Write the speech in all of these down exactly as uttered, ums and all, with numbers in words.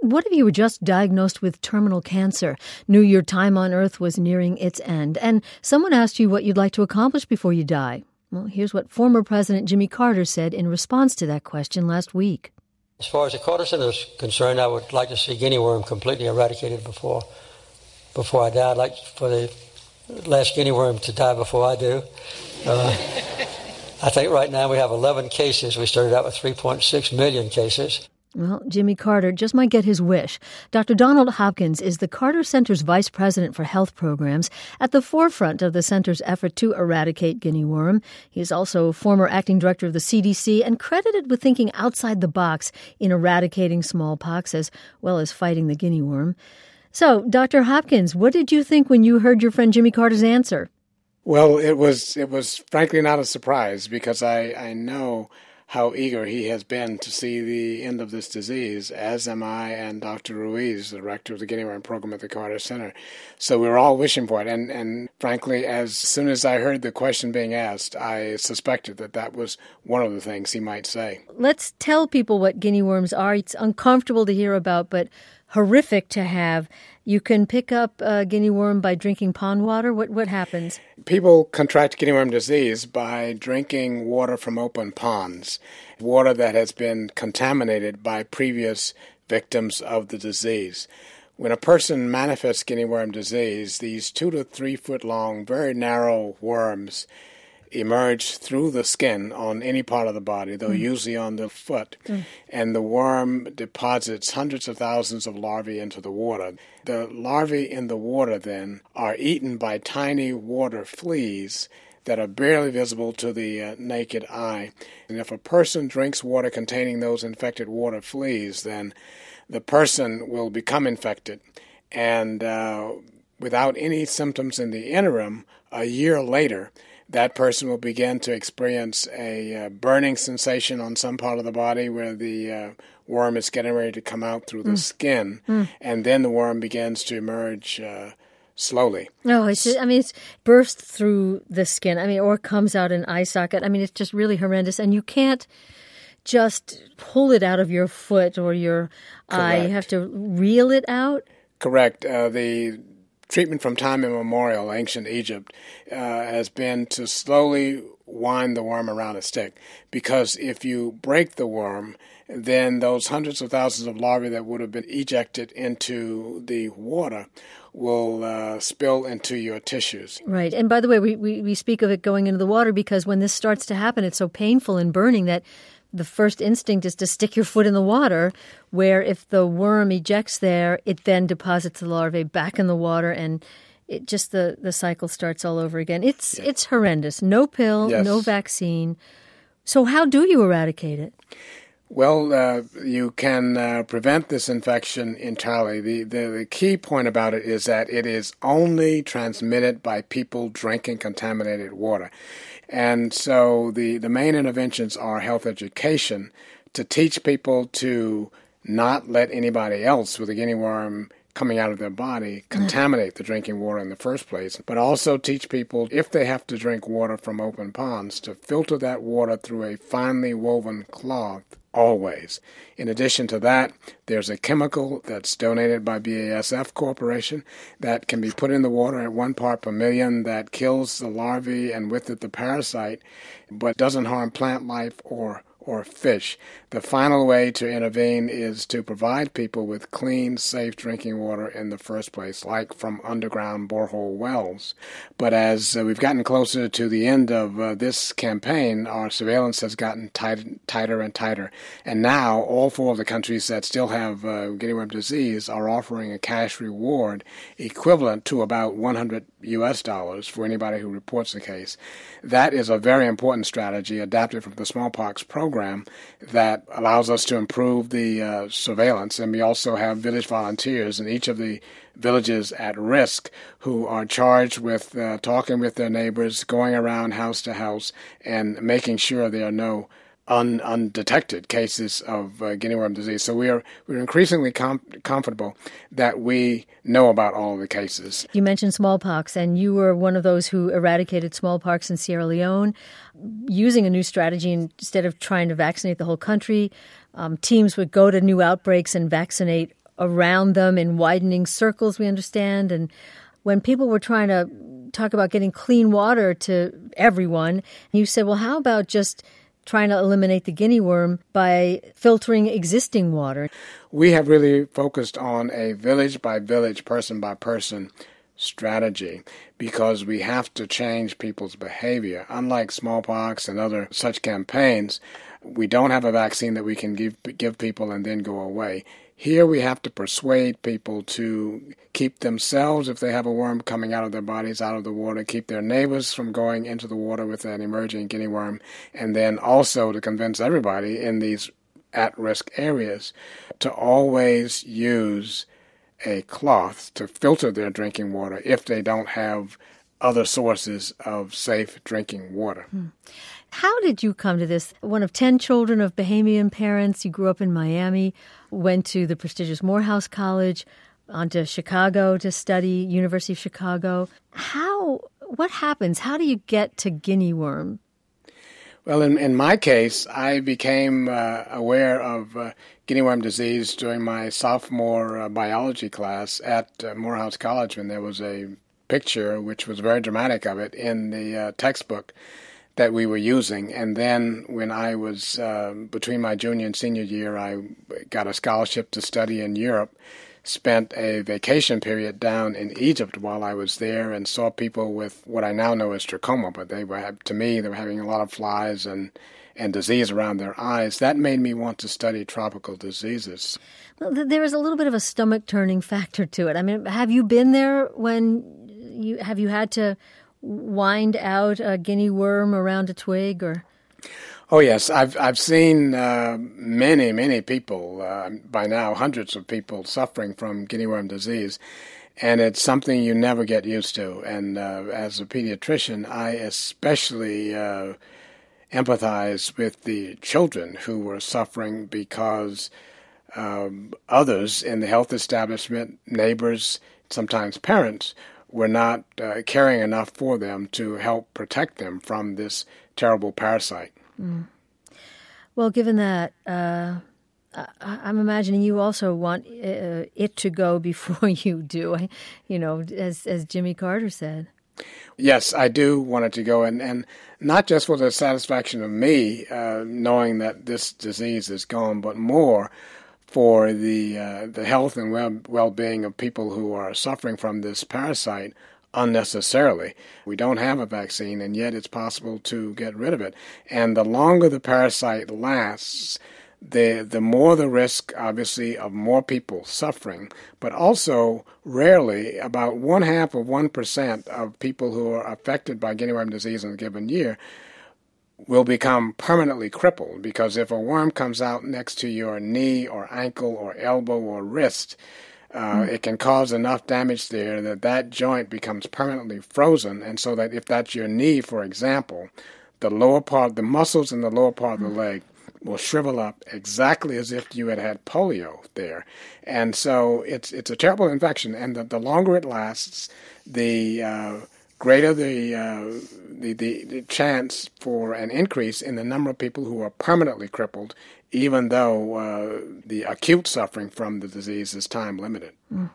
What if you were just diagnosed with terminal cancer, knew your time on Earth was nearing its end, and someone asked you what you'd like to accomplish before you die? Well, here's what former President Jimmy Carter said in response to that question last week. As far as the Carter Center is concerned, I would like to see guinea worm completely eradicated before before I die. I'd like for the last guinea worm to die before I do. Uh, I think right now we have eleven cases. We started out with three point six million cases. Well, Jimmy Carter just might get his wish. Doctor Donald Hopkins is the Carter Center's vice president for health programs, at the forefront of the center's effort to eradicate guinea worm. He is also former acting director of the C D C and credited with thinking outside the box in eradicating smallpox as well as fighting the guinea worm. So, Doctor Hopkins, what did you think when you heard your friend Jimmy Carter's answer? Well, it was it was frankly not a surprise because I, I know how eager he has been to see the end of this disease, as am I and Doctor Ruiz, the director of the Guinea Worm Program at the Carter Center. So we were all wishing for it. And, and frankly, as soon as I heard the question being asked, I suspected that that was one of the things he might say. Let's tell people what guinea worms are. It's uncomfortable to hear about, but horrific to have. You can pick up a guinea worm by drinking pond water. What what happens? People contract guinea worm disease by drinking water from open ponds, water that has been contaminated by previous victims of the disease. When a person manifests guinea worm disease, these two to three foot long, very narrow worms emerge through the skin on any part of the body, though mm. usually on the foot, mm. and the worm deposits hundreds of thousands of larvae into the water. The larvae in the water then are eaten by tiny water fleas that are barely visible to the uh, naked eye. And if a person drinks water containing those infected water fleas, then the person will become infected. And uh, without any symptoms in the interim, a year later, that person will begin to experience a uh, burning sensation on some part of the body where the uh, worm is getting ready to come out through the mm. skin, mm. and then the worm begins to emerge uh, slowly. No, it's just, I mean, it's burst through the skin, I mean, or comes out an eye socket. I mean, it's just really horrendous, and you can't just pull it out of your foot or your Correct. eye. You have to reel it out? Correct. Uh, the treatment from time immemorial, ancient Egypt, uh, has been to slowly wind the worm around a stick. Because if you break the worm, then those hundreds of thousands of larvae that would have been ejected into the water will uh, spill into your tissues. Right. And by the way, we, we, we speak of it going into the water because when this starts to happen, it's so painful and burning that the first instinct is to stick your foot in the water, where if the worm ejects there, it then deposits the larvae back in the water, and it just the, the cycle starts all over again. It's yeah. it's horrendous. No pill, yes. no vaccine. So how do you eradicate it? Well, uh, you can uh, prevent this infection entirely. The, the the key point about it is that it is only transmitted by people drinking contaminated water. And so the, the main interventions are health education, to teach people to not let anybody else with a guinea worm coming out of their body contaminate the drinking water in the first place, but also teach people, if they have to drink water from open ponds, to filter that water through a finely woven cloth always. In addition to that, there's a chemical that's donated by B A S F Corporation that can be put in the water at one part per million that kills the larvae and with it the parasite, but doesn't harm plant life or or fish. The final way to intervene is to provide people with clean, safe drinking water in the first place, like from underground borehole wells. But as uh, we've gotten closer to the end of uh, this campaign, our surveillance has gotten tight, tighter and tighter. And now all four of the countries that still have uh, guinea worm disease are offering a cash reward equivalent to about one hundred U S dollars for anybody who reports the case. That is a very important strategy adapted from the smallpox program that allows us to improve the uh, surveillance. And we also have village volunteers in each of the villages at risk who are charged with uh, talking with their neighbors, going around house to house, and making sure there are no Un, undetected cases of uh, guinea worm disease. So we are we're increasingly com- comfortable that we know about all of the cases. You mentioned smallpox, and you were one of those who eradicated smallpox in Sierra Leone using a new strategy. Instead of trying to vaccinate the whole country, um, teams would go to new outbreaks and vaccinate around them in widening circles, we understand. And when people were trying to talk about getting clean water to everyone, you said, well, how about just trying to eliminate the guinea worm by filtering existing water? We have really focused on a village by village, person by person strategy because we have to change people's behavior. Unlike smallpox and other such campaigns, we don't have a vaccine that we can give give people and then go away. Here we have to persuade people to keep themselves, if they have a worm coming out of their bodies, out of the water, keep their neighbors from going into the water with an emerging guinea worm, and then also to convince everybody in these at-risk areas to always use a cloth to filter their drinking water if they don't have other sources of safe drinking water. Hmm. How did you come to this? One of ten children of Bahamian parents. You grew up in Miami, went to the prestigious Morehouse College, on to Chicago to study, University of Chicago. How, what happens? How do you get to guinea worm? Well, in, in my case, I became uh, aware of uh, guinea worm disease during my sophomore uh, biology class at uh, Morehouse College when there was a picture, which was very dramatic of it, in the uh, textbook that we were using. And then when I was, uh, between my junior and senior year, I got a scholarship to study in Europe, spent a vacation period down in Egypt while I was there and saw people with what I now know as trachoma, but they were, to me, they were having a lot of flies and, and disease around their eyes. That made me want to study tropical diseases. Well, there is a little bit of a stomach-turning factor to it. I mean, have you been there when you, have you had to wind out a guinea worm around a twig, or? Oh yes, I've I've seen uh, many many people uh, by now, hundreds of people suffering from guinea worm disease, and it's something you never get used to. And uh, as a pediatrician, I especially uh, empathize with the children who were suffering because um, others in the health establishment, neighbors, sometimes parents, were not uh, caring enough for them to help protect them from this terrible parasite. Mm. Well, given that, uh, I, I'm imagining you also want uh, it to go before you do, you know, as as Jimmy Carter said. Yes, I do want it to go, and, and not just for the satisfaction of me, uh, knowing that this disease is gone, but more for the uh, the health and well well-being of people who are suffering from this parasite unnecessarily. We don't have a vaccine, and yet it's possible to get rid of it. And the longer the parasite lasts, the the more the risk, obviously, of more people suffering, but also rarely, about one half of one percent of people who are affected by guinea worm disease in a given year will become permanently crippled, because if a worm comes out next to your knee or ankle or elbow or wrist, uh, mm. it can cause enough damage there that that joint becomes permanently frozen, and so that if that's your knee, for example, the lower part, the muscles in the lower part mm. of the leg will shrivel up exactly as if you had had polio there. And so it's it's a terrible infection, and the, the longer it lasts, the uh, greater the, uh, the, the the chance for an increase in the number of people who are permanently crippled, even though uh, the acute suffering from the disease is time limited. Mm.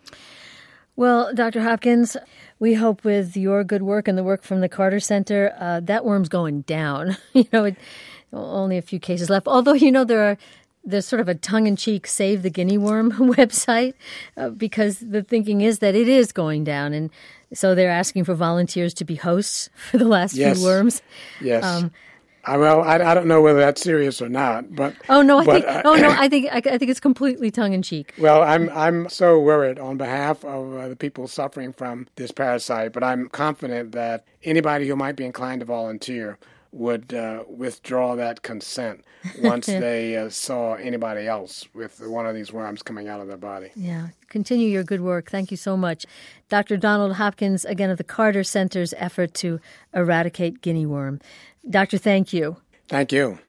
Well, Doctor Hopkins, we hope with your good work and the work from the Carter Center, uh, that worm's going down. you know, it, only a few cases left. Although, you know, there are there's sort of a tongue-in-cheek Save the Guinea Worm website uh, because the thinking is that it is going down, and so they're asking for volunteers to be hosts for the last yes. few worms. Yes. Um, I, well, I, I don't know whether that's serious or not, but oh no, I but, think uh, oh no, I think I, I think it's completely tongue-in-cheek. Well, I'm I'm so worried on behalf of uh, the people suffering from this parasite, but I'm confident that anybody who might be inclined to volunteer would uh, withdraw that consent once they uh, saw anybody else with one of these worms coming out of their body. Yeah. Continue your good work. Thank you so much. Doctor Donald Hopkins, again, of the Carter Center's effort to eradicate guinea worm. Doctor, thank you. Thank you.